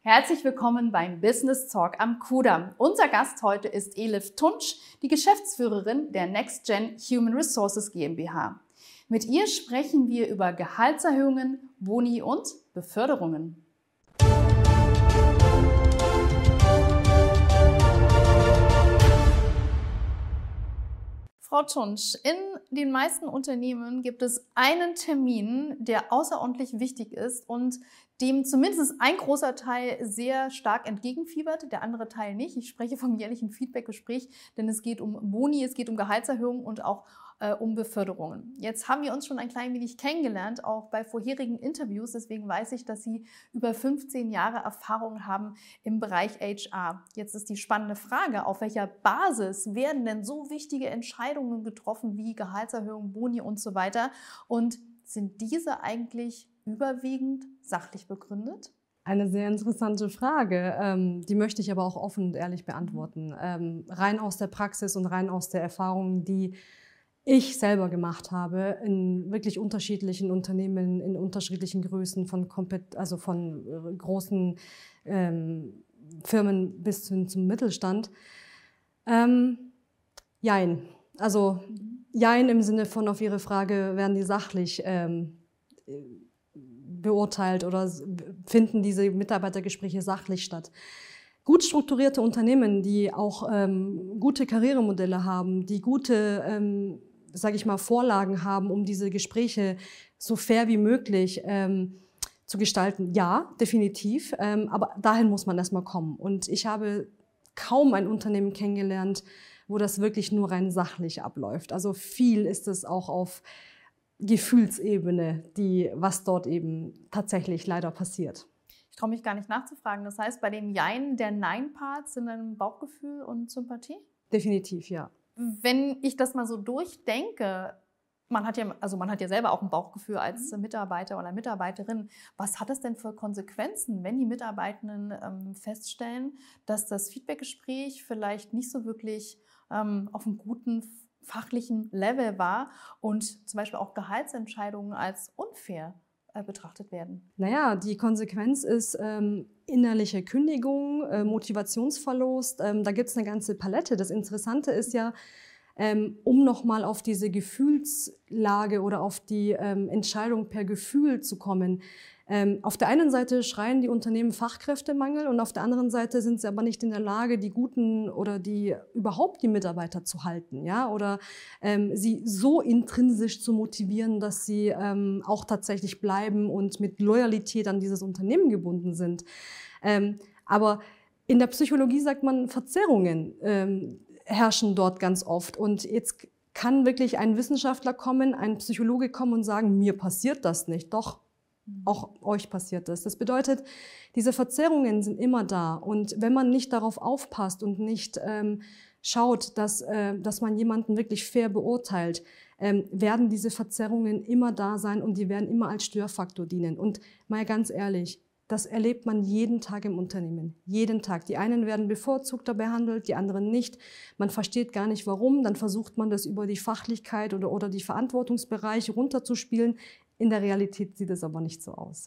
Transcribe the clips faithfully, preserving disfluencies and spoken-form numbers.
Herzlich willkommen beim Business Talk am Kudamm. Unser Gast heute ist Elif Tunç, die Geschäftsführerin der NextGen Human Resources GmbH. Mit ihr sprechen wir über Gehaltserhöhungen, Boni und Beförderungen. Frau Tunç, in den meisten Unternehmen gibt es einen Termin, der außerordentlich wichtig ist und dem zumindest ein großer Teil sehr stark entgegenfiebert, der andere Teil nicht. Ich spreche vom jährlichen Feedbackgespräch, denn es geht um Boni, es geht um Gehaltserhöhungen und auch äh, um Beförderungen. Jetzt haben wir uns schon ein klein wenig kennengelernt, auch bei vorherigen Interviews. Deswegen weiß ich, dass Sie über fünfzehn Jahre Erfahrung haben im Bereich H R. Jetzt ist die spannende Frage, auf welcher Basis werden denn so wichtige Entscheidungen getroffen wie Gehaltserhöhungen, Boni und so weiter? Und sind diese eigentlich überwiegend sachlich begründet? Eine sehr interessante Frage, ähm, die möchte ich aber auch offen und ehrlich beantworten. Ähm, rein aus der Praxis und rein aus der Erfahrung, die ich selber gemacht habe, in wirklich unterschiedlichen Unternehmen, in unterschiedlichen Größen, von, Kompet also von äh, großen ähm, Firmen bis hin zum Mittelstand. Ähm, jein. Also jein im Sinne von, auf Ihre Frage, werden die sachlich ähm, beurteilt oder finden diese Mitarbeitergespräche sachlich statt. Gut strukturierte Unternehmen, die auch ähm, gute Karrieremodelle haben, die gute, ähm, sage ich mal, Vorlagen haben, um diese Gespräche so fair wie möglich ähm, zu gestalten. Ja, definitiv, ähm, aber dahin muss man erstmal kommen. Und ich habe kaum ein Unternehmen kennengelernt, wo das wirklich nur rein sachlich abläuft. Also viel ist es auch auf Gefühlsebene, die, was dort eben tatsächlich leider passiert. Ich traue mich gar nicht nachzufragen. Das heißt, bei dem Jein der Nein-Part sind dann Bauchgefühl und Sympathie? Definitiv, ja. Wenn ich das mal so durchdenke, man hat ja, also man hat ja selber auch ein Bauchgefühl als Mitarbeiter oder Mitarbeiterin. Was hat das denn für Konsequenzen, wenn die Mitarbeitenden ähm, feststellen, dass das Feedbackgespräch vielleicht nicht so wirklich ähm, auf einem guten fachlichen Level war und zum Beispiel auch Gehaltsentscheidungen als unfair äh, betrachtet werden? Naja, die Konsequenz ist ähm, innerliche Kündigung, äh, Motivationsverlust. Ähm, da gibt es eine ganze Palette. Das Interessante ist ja, ähm, um nochmal auf diese Gefühlslage oder auf die ähm, Entscheidung per Gefühl zu kommen. Ähm, auf der einen Seite schreien die Unternehmen Fachkräftemangel und auf der anderen Seite sind sie aber nicht in der Lage, die guten oder die überhaupt die Mitarbeiter zu halten, ja, oder ähm, sie so intrinsisch zu motivieren, dass sie ähm, auch tatsächlich bleiben und mit Loyalität an dieses Unternehmen gebunden sind. Ähm, aber in der Psychologie sagt man, Verzerrungen ähm, herrschen dort ganz oft und jetzt kann wirklich ein Wissenschaftler kommen, ein Psychologe kommen und sagen, mir passiert das nicht, doch. Auch euch passiert das. Das bedeutet, diese Verzerrungen sind immer da. Und wenn man nicht darauf aufpasst und nicht ähm, schaut, dass, äh, dass man jemanden wirklich fair beurteilt, ähm, werden diese Verzerrungen immer da sein und die werden immer als Störfaktor dienen. Und mal ganz ehrlich, das erlebt man jeden Tag im Unternehmen. Jeden Tag. Die einen werden bevorzugter behandelt, die anderen nicht. Man versteht gar nicht, warum. Dann versucht man das über die Fachlichkeit oder, oder die Verantwortungsbereiche runterzuspielen. In der Realität sieht es aber nicht so aus.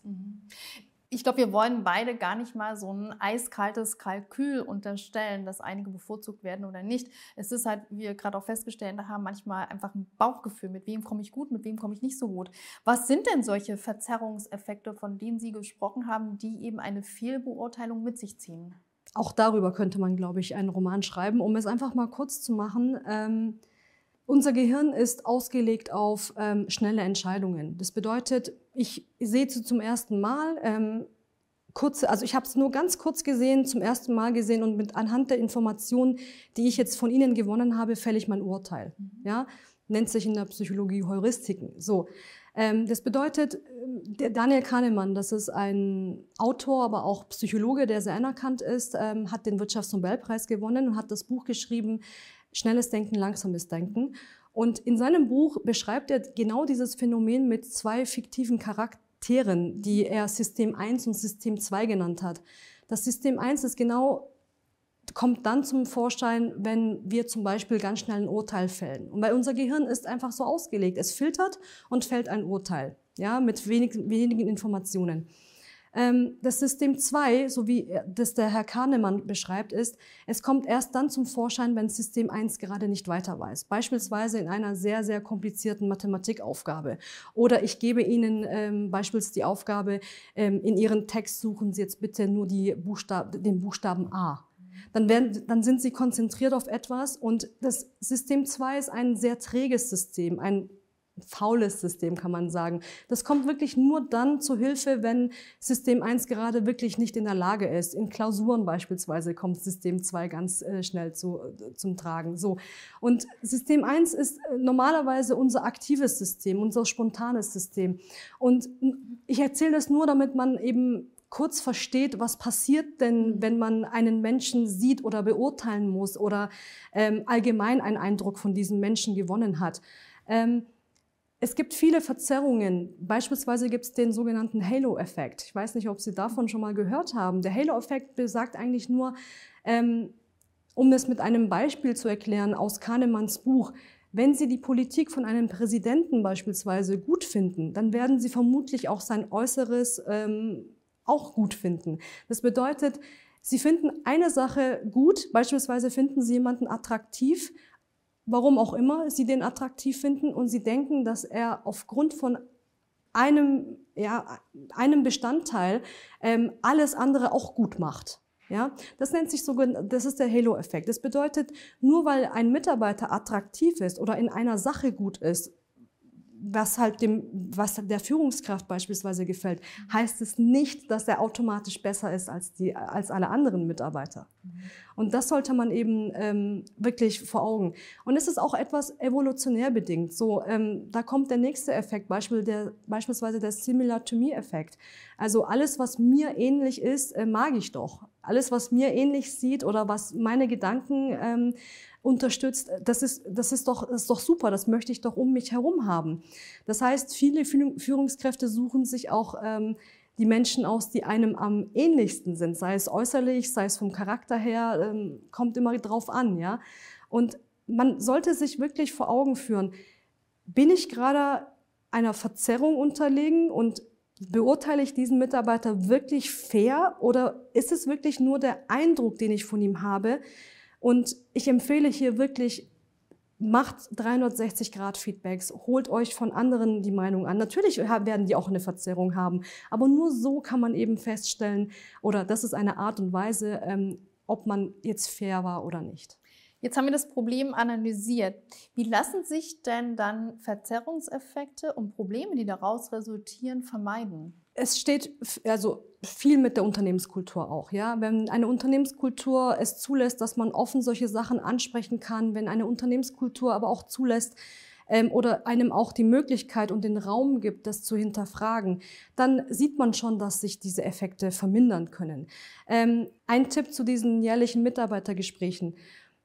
Ich glaube, wir wollen beide gar nicht mal so ein eiskaltes Kalkül unterstellen, dass einige bevorzugt werden oder nicht. Es ist halt, wie wir gerade auch festgestellt haben, manchmal einfach ein Bauchgefühl. Mit wem komme ich gut, mit wem komme ich nicht so gut. Was sind denn solche Verzerrungseffekte, von denen Sie gesprochen haben, die eben eine Fehlbeurteilung mit sich ziehen? Auch darüber könnte man, glaube ich, einen Roman schreiben. Um es einfach mal kurz zu machen, ähm, unser Gehirn ist ausgelegt auf ähm, schnelle Entscheidungen. Das bedeutet, ich sehe sie zum ersten Mal, ähm, kurze, also ich habe es nur ganz kurz gesehen, zum ersten Mal gesehen und mit anhand der Informationen, die ich jetzt von Ihnen gewonnen habe, fälle ich mein Urteil. Mhm. Ja? Nennt sich in der Psychologie Heuristiken. So, ähm, das bedeutet, der Daniel Kahnemann, das ist ein Autor, aber auch Psychologe, der sehr anerkannt ist, ähm, hat den Wirtschaftsnobelpreis gewonnen und hat das Buch geschrieben, Schnelles Denken, langsames Denken. Und in seinem Buch beschreibt er genau dieses Phänomen mit zwei fiktiven Charakteren, die er System eins und System zwei genannt hat. Das System eins ist genau, kommt dann zum Vorschein, wenn wir zum Beispiel ganz schnell ein Urteil fällen. Und weil unser Gehirn ist einfach so ausgelegt, es filtert und fällt ein Urteil, ja, mit wenig, wenigen Informationen. Ähm, das System zwei, so wie das der Herr Kahnemann beschreibt, ist, es kommt erst dann zum Vorschein, wenn System eins gerade nicht weiter weiß. Beispielsweise in einer sehr, sehr komplizierten Mathematikaufgabe. Oder ich gebe Ihnen ähm, beispielsweise die Aufgabe, ähm, in Ihren Text suchen Sie jetzt bitte nur die Buchstab den Buchstaben A. Dann, werden, dann sind Sie konzentriert auf etwas und das System zwei ist ein sehr träges System, ein faules System, kann man sagen. Das kommt wirklich nur dann zu Hilfe, wenn System eins gerade wirklich nicht in der Lage ist. In Klausuren beispielsweise kommt System zwei ganz äh, schnell zu, äh, zum Tragen. So. Und System eins ist normalerweise unser aktives System, unser spontanes System. Und ich erzähle das nur, damit man eben kurz versteht, was passiert denn, wenn man einen Menschen sieht oder beurteilen muss oder ähm, allgemein einen Eindruck von diesem Menschen gewonnen hat. Ähm, Es gibt viele Verzerrungen. Beispielsweise gibt es den sogenannten Halo-Effekt. Ich weiß nicht, ob Sie davon schon mal gehört haben. Der Halo-Effekt besagt eigentlich nur, ähm, um es mit einem Beispiel zu erklären, aus Kahnemanns Buch: Wenn Sie die Politik von einem Präsidenten beispielsweise gut finden, dann werden Sie vermutlich auch sein Äußeres ähm, auch gut finden. Das bedeutet, Sie finden eine Sache gut, beispielsweise finden Sie jemanden attraktiv, warum auch immer Sie den attraktiv finden, und Sie denken, dass er aufgrund von einem, ja, einem Bestandteil ähm, alles andere auch gut macht. Ja, das nennt sich so, das ist der Halo-Effekt. Das bedeutet, nur weil ein Mitarbeiter attraktiv ist oder in einer Sache gut ist, was halt dem, was der Führungskraft beispielsweise gefällt, heißt es nicht, dass er automatisch besser ist als die, als alle anderen Mitarbeiter. Mhm. Und das sollte man eben ähm, wirklich vor Augen. Und es ist auch etwas evolutionär bedingt. So, ähm, da kommt der nächste Effekt, Beispiel der, beispielsweise der Similar-to-Me-Effekt. Also alles, was mir ähnlich ist, äh, mag ich doch. Alles, was mir ähnlich sieht oder was meine Gedanken ähm, unterstützt, das ist, das ist doch, das ist doch super, das möchte ich doch um mich herum haben. Das heißt, viele Führungskräfte suchen sich auch ähm, die Menschen aus, die einem am ähnlichsten sind, sei es äußerlich, sei es vom Charakter her, ähm, kommt immer drauf an, ja. Und man sollte sich wirklich vor Augen führen, bin ich gerade einer Verzerrung unterlegen und beurteile ich diesen Mitarbeiter wirklich fair oder ist es wirklich nur der Eindruck, den ich von ihm habe? Und ich empfehle hier wirklich, macht dreihundertsechzig Grad Feedbacks, holt euch von anderen die Meinung an. Natürlich werden die auch eine Verzerrung haben, aber nur so kann man eben feststellen, oder das ist eine Art und Weise, ähm, ob man jetzt fair war oder nicht. Jetzt haben wir das Problem analysiert. Wie lassen sich denn dann Verzerrungseffekte und Probleme, die daraus resultieren, vermeiden? Es steht also viel mit der Unternehmenskultur auch. Ja? Wenn eine Unternehmenskultur es zulässt, dass man offen solche Sachen ansprechen kann, wenn eine Unternehmenskultur aber auch zulässt ähm, oder einem auch die Möglichkeit und den Raum gibt, das zu hinterfragen, dann sieht man schon, dass sich diese Effekte vermindern können. Ähm, ein Tipp zu diesen jährlichen Mitarbeitergesprächen.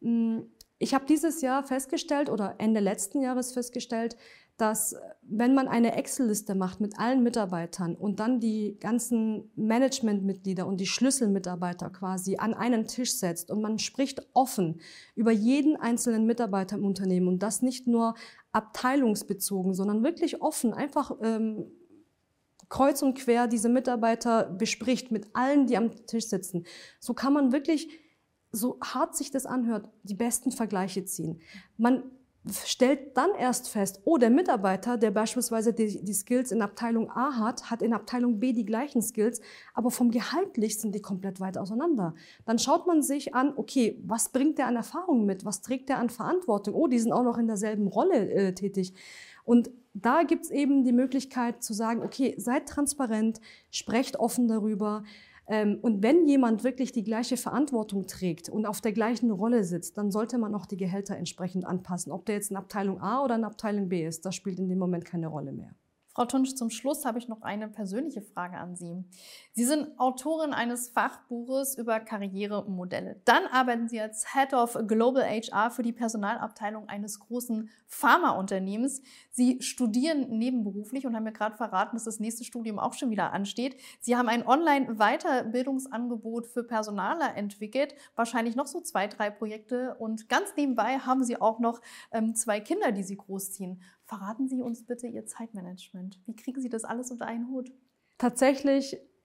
Ich habe dieses Jahr festgestellt oder Ende letzten Jahres festgestellt, dass wenn man eine Excel-Liste macht mit allen Mitarbeitern und dann die ganzen Managementmitglieder und die Schlüsselmitarbeiter quasi an einen Tisch setzt und man spricht offen über jeden einzelnen Mitarbeiter im Unternehmen und das nicht nur abteilungsbezogen, sondern wirklich offen, einfach ähm, kreuz und quer diese Mitarbeiter bespricht mit allen, die am Tisch sitzen, so kann man wirklich, so hart sich das anhört, die besten Vergleiche ziehen. Man stellt dann erst fest, oh, der Mitarbeiter, der beispielsweise die, die Skills in Abteilung A hat, hat in Abteilung B die gleichen Skills, aber vom Gehaltlich sind die komplett weit auseinander. Dann schaut man sich an, okay, was bringt der an Erfahrung mit? Was trägt der an Verantwortung? Oh, die sind auch noch in derselben Rolle äh, tätig. Und da gibt es eben die Möglichkeit zu sagen, okay, seid transparent, sprecht offen darüber. Und wenn jemand wirklich die gleiche Verantwortung trägt und auf der gleichen Rolle sitzt, dann sollte man auch die Gehälter entsprechend anpassen. Ob der jetzt in Abteilung A oder in Abteilung B ist, das spielt in dem Moment keine Rolle mehr. Frau Tunsch, zum Schluss habe ich noch eine persönliche Frage an Sie. Sie sind Autorin eines Fachbuches über Karrieremodelle. Dann arbeiten Sie als Head of Global H R für die Personalabteilung eines großen Pharmaunternehmens. Sie studieren nebenberuflich und haben mir gerade verraten, dass das nächste Studium auch schon wieder ansteht. Sie haben ein Online-Weiterbildungsangebot für Personaler entwickelt, wahrscheinlich noch so zwei, drei Projekte. Und ganz nebenbei haben Sie auch noch ähm, zwei Kinder, die Sie großziehen. Verraten Sie uns bitte Ihr Zeitmanagement. Wie kriegen Sie das alles unter einen Hut? Tatsächlich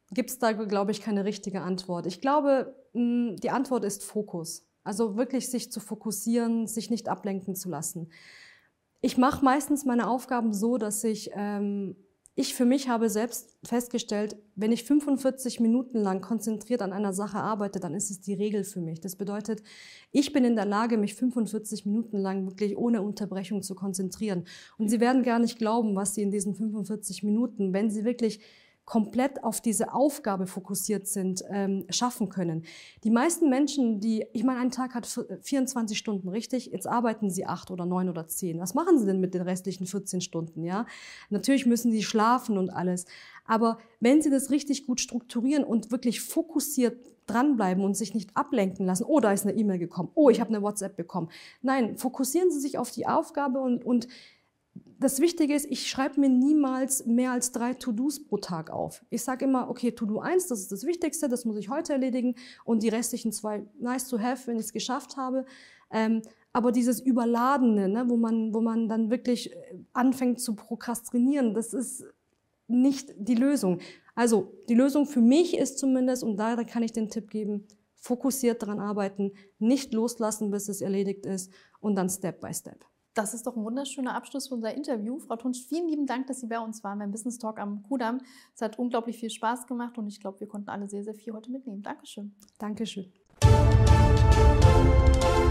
gibt es da, glaube ich, keine richtige Antwort. Ich glaube, die Antwort ist Fokus. Also wirklich sich zu fokussieren, sich nicht ablenken zu lassen. Ich mache meistens meine Aufgaben so, dass ich, ähm, ich für mich habe selbst festgestellt, wenn ich fünfundvierzig Minuten lang konzentriert an einer Sache arbeite, dann ist es die Regel für mich. Das bedeutet, ich bin in der Lage, mich fünfundvierzig Minuten lang wirklich ohne Unterbrechung zu konzentrieren. Und Sie werden gar nicht glauben, was Sie in diesen fünfundvierzig Minuten, wenn Sie wirklich komplett auf diese Aufgabe fokussiert sind, ähm, schaffen können. Die meisten Menschen, die, ich meine, ein Tag hat vierundzwanzig Stunden, richtig? Jetzt arbeiten sie acht oder neun oder zehn. Was machen sie denn mit den restlichen vierzehn Stunden, ja? Natürlich müssen sie schlafen und alles. Aber wenn sie das richtig gut strukturieren und wirklich fokussiert dranbleiben und sich nicht ablenken lassen, oh, da ist eine E-Mail gekommen, oh, ich habe eine WhatsApp bekommen. Nein, fokussieren Sie sich auf die Aufgabe und, und das Wichtige ist, ich schreibe mir niemals mehr als drei To-Dos pro Tag auf. Ich sage immer, okay, To-Do eins, das ist das Wichtigste, das muss ich heute erledigen und die restlichen zwei, nice to have, wenn ich es geschafft habe. Ähm, aber dieses Überladene, ne, wo man, wo man dann wirklich anfängt zu prokrastinieren, das ist nicht die Lösung. Also die Lösung für mich ist zumindest, und da kann ich den Tipp geben, fokussiert daran arbeiten, nicht loslassen, bis es erledigt ist und dann Step by Step. Das ist doch ein wunderschöner Abschluss für unser Interview. Frau Tunsch, vielen lieben Dank, dass Sie bei uns waren beim Business Talk am Kudamm. Es hat unglaublich viel Spaß gemacht und ich glaube, wir konnten alle sehr, sehr viel heute mitnehmen. Dankeschön. Dankeschön.